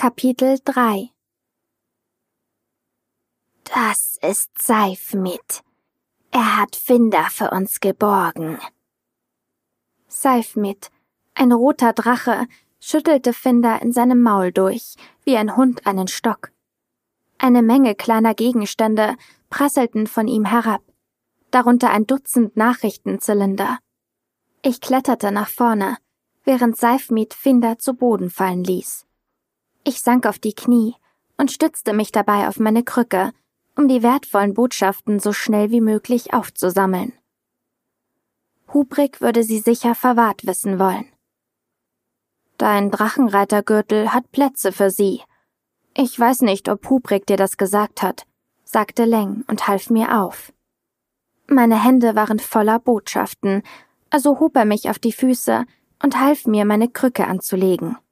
Kapitel 3 Das ist Seifmit. Er hat Finder für uns geborgen. Seifmit, ein roter Drache, schüttelte Finder in seinem Maul durch, wie ein Hund einen Stock. Eine Menge kleiner Gegenstände prasselten von ihm herab, darunter ein Dutzend Nachrichtenzylinder. Ich kletterte nach vorne, während Seifmit Finder zu Boden fallen ließ. Ich sank auf die Knie und stützte mich dabei auf meine Krücke, um die wertvollen Botschaften so schnell wie möglich aufzusammeln. Hubrik würde sie sicher verwahrt wissen wollen. Dein Drachenreitergürtel hat Plätze für sie. Ich weiß nicht, ob Hubrik dir das gesagt hat, sagte Leng und half mir auf. Meine Hände waren voller Botschaften, also hob er mich auf die Füße und half mir, meine Krücke anzulegen.